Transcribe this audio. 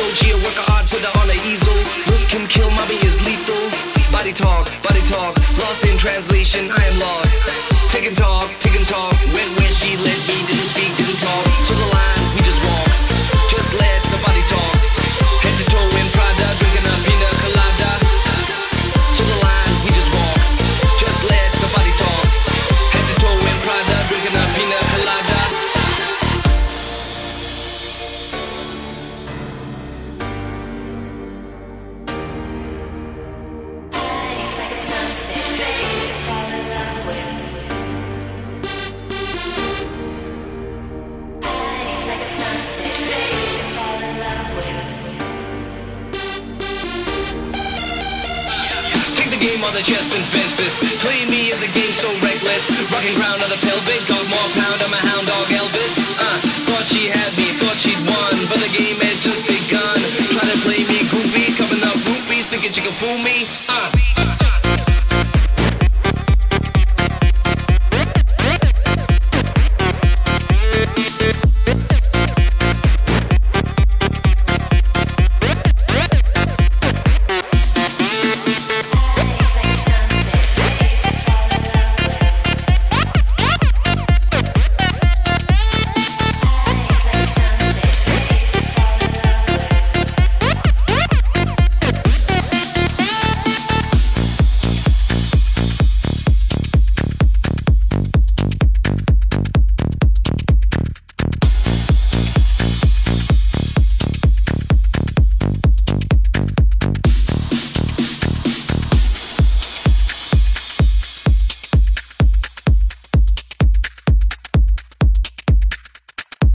OG, a work of art, put her on an easel. Looks can kill, mommy is lethal. Body talk, lost in translation, I am lost. Taking talk, where she let me, didn't speak, didn't talk. So the line, we just walk, just let the body talk. Head to toe in Prada, drinking a pina colada. So the line, we just walk, just let the body talk. Head to toe in Prada, drinking a pina colada. Game on the chest and fence this. Play me in the game so reckless. Rocking ground